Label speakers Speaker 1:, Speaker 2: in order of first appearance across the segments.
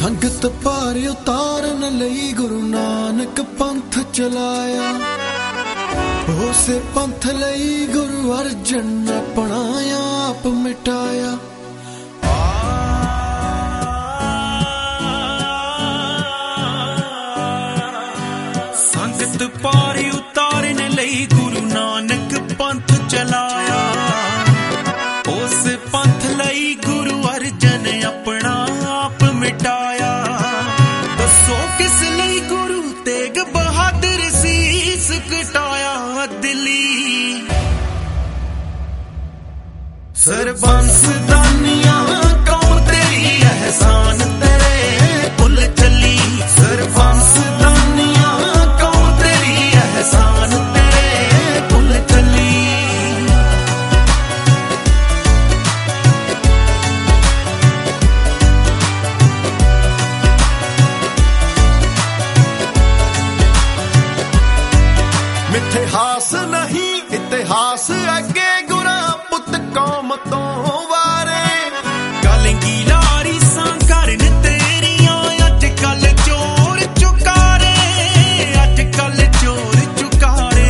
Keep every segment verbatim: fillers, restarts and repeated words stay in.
Speaker 1: ਸੰਗਤ ਭਾਰ ਉਤਾਰਨ ਲਈ ਗੁਰੂ ਨਾਨਕ ਪੰਥ ਚਲਾਇਆ। ਉਸੇ ਪੰਥ ਲਈ ਗੁਰੂ ਅਰਜਨ ਆਪਣਾ ਆਪ ਮਿਟਾਇਆ।
Speaker 2: ਸੰਗਤ ਭਾਰ ਉਤਾਰਨ ਲਈ ਗੁਰੂ ਨਾਨਕ ਪੰਥ ਚਲਾਇਆ। ਉਸ ਪੰਥ ਲਈ ਗੁਰੂ ਅਰਜਨ ਆਪਣਾ ਆਪ ਮਿਟਾਇਆ। ਦੱਸੋ ਕਿਸ ਲਈ ਗੁਰੂ ਤੇਗ ਬਹਾਦਰ ਸੀਸ ਕਟਾਇਆ। ਦਿੱਲੀ ਸਰਬੰਸ ਦਾਨੀਆਂ ਕੌਣ ਤੇਰੀ ਅਹਿਸਾਨ ਤੇਰੇ ਭੁੱਲ ਚੱਲੀ। ਸਰਬੰਸ ਦਾਨੀਆਂ ਕੌਣ ਤੇਰੀ ਅਹਿਸਾਨ ਤੇਰੇ ਭੁੱਲ ਚੱਲੀ।
Speaker 1: ਮਿਥਿਹਾਸ ਨਹੀਂ ਇਤਿਹਾਸ ਅੱਗੇ ਗੁਰਾਂ ਪੁੱਤ ਕੌਮ ਤੋਂ ਵਾਰੇ।
Speaker 2: ਕਲਗੀ ਲਾਰੀ ਸਾਂ ਕਰਨ ਤੇਰੀਆਂ ਅੱਜ ਕੱਲ ਚੋਰ ਚੁਕਾਰੇ। ਅੱਜ ਕੱਲ ਚੋਰ ਚੁਕਾਰੇ।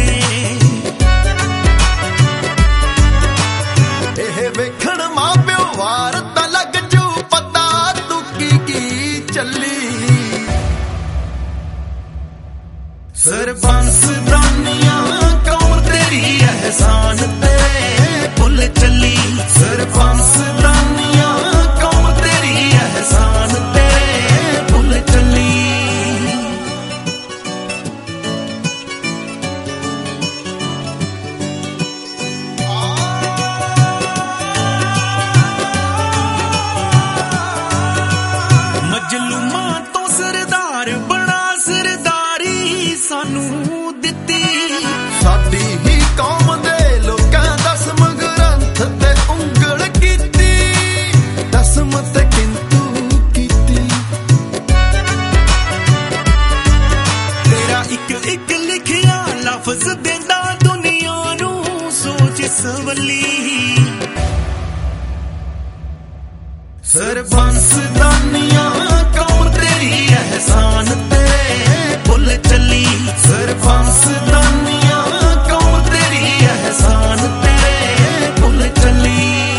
Speaker 1: ਇਹ ਵੇਖਣ ਮਾਂ ਪਿਓ ਵਾਰ ਤਾਂ ਲੱਗ ਜੂ ਪਤਾ ਤੂੰ ਕੀ ਕੀ ਚੱਲੀ।
Speaker 2: ਸਰਬੰਸ ਦਾਨੀਆਂ ਕੌਣ ਤੇਰੀ ਅਹਿਸਾਨ ਤੇਰੇ ਭੁੱਲ ਚੱਲੀ। ਸਰਬੰਸ ਦਾਨੀਆਂ ਕੌਣ ਤੇਰੀ ਅਹਿਸਾਨ ਤੇਰੇ ਭੁੱਲ ਚੱਲੀ। ਮਜਲੂਮਾਂ ਤੋਂ ਸਰਦਾਰ ਬਣਾ ਸਰਦਾਰੀ ਸਾਨੂੰ ਦਿੱਤੀ।
Speaker 1: ਸਾਡੀ ਹੀ ਕੌਮ ਦੇ ਲੋਕਾਂ ਦਸਮ ਗ੍ਰੰਥ ਤੇ ਉਂਗਲ ਕੀਤੀ। ਦਸਮ ਤੇ ਕਿੰਤੂ ਕੀਤੀ।
Speaker 2: ਤੇਰਾ ਇੱਕ ਇੱਕ ਲਿਖਿਆ ਲਫ਼ਜ਼ ਦਿੰਦਾ ਦੁਨੀਆ ਨੂੰ ਸੋਚ ਸਵੱਲੀ। ਸਰਬੰਸ ਦਾਨੀਆਂ ਕੌਣ ਤੇਰੀ ਅਹਿਸਾਨ ਤੇਰੇ ਭੁੱਲ ਚੱਲੀ। ਸਰਬੰਸ ਦਾਨੀਆਂ ਕੌਣ ਤੇਰੀ ਅਹਿਸਾਨ ਤੇਰੇ ਭੁੱਲ ਚੱਲੀ।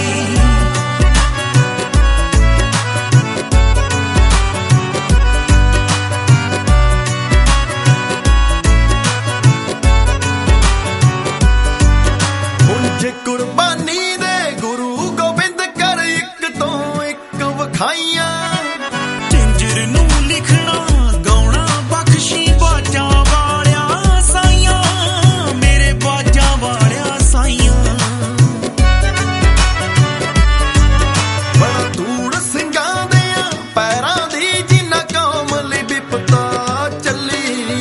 Speaker 1: ਹੁਣ ਜੇ ਕੁਰਬਾਨੀ ਦੇ ਗੁਰੂ ਗੋਬਿੰਦ ਕਰ ਇੱਕ ਤੋਂ ਇੱਕ ਵਿਖਾਈਆਂ।
Speaker 2: ਝਿੰਜਰ ਨੂੰ ਲਿਖਣਾ ਗਾਉਣਾ ਬਖਸ਼ੀ ਬਾਜਾਂ ਵਾਲਿਆ ਸਾਈਆਂ। ਮੇਰੇ ਬਾਜਾਂ ਵਾਲਿਆ ਸਾਈਆਂ।
Speaker 1: ਬੜਾ ਧੂੜ ਸਿੰਘਾਂ ਦਿਆਂ ਪੈਰਾਂ ਦੀ ਜਿਨ੍ਹਾਂ ਕੌਮ ਲਈ ਵਿਪਤਾ ਚੱਲੀ।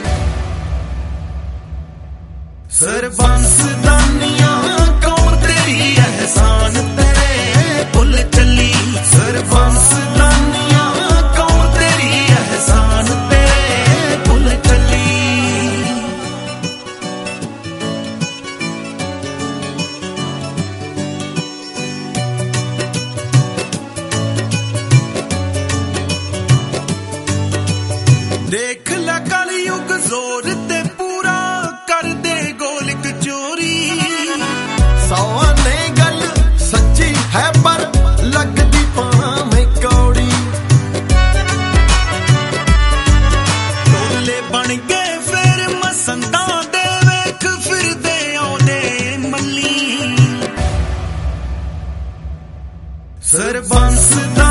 Speaker 2: ਸਰਬੰਸ ਦਾਨੀਆਂ ਕੌਣ ਤੇਰੀ ਅਹਿਸਾਨ ਤੇਰੇ ਭੁੱਲ ਚੱਲੀ। ਸਰਬੰਸ ਦਾਨੀਆਂ ਕੌਣ ਤੇਰੀ ਅਹਿਸਾਨ ਤੇਰੇ ਭੁੱਲ ਚੱਲੀ। ਦੇਖ ਲੈ ਕਲਯੁਗ ਜ਼ੋਰ ਤੇ ਪੂਰਾ ਕਰਦੇ ਗੋਲਕ ਚੋਰੀ।
Speaker 1: ਸੌਆਂ ਨੇ ਗੱਲ ਸੱਚੀ ਹੈ ਪਰ ਲੱਗਦੀ ਭਾਵੇਂ ਕੌੜੀ।
Speaker 2: ਢੋਲੇ ਬਣ ਗਏ ਫਿਰ ਮਸੰਦਾਂ ਦੇ ਵੇਖ ਫਿਰਦੇ ਆਉਂਦੇ ਮੱਲੀ। ਸਰਬੰਸ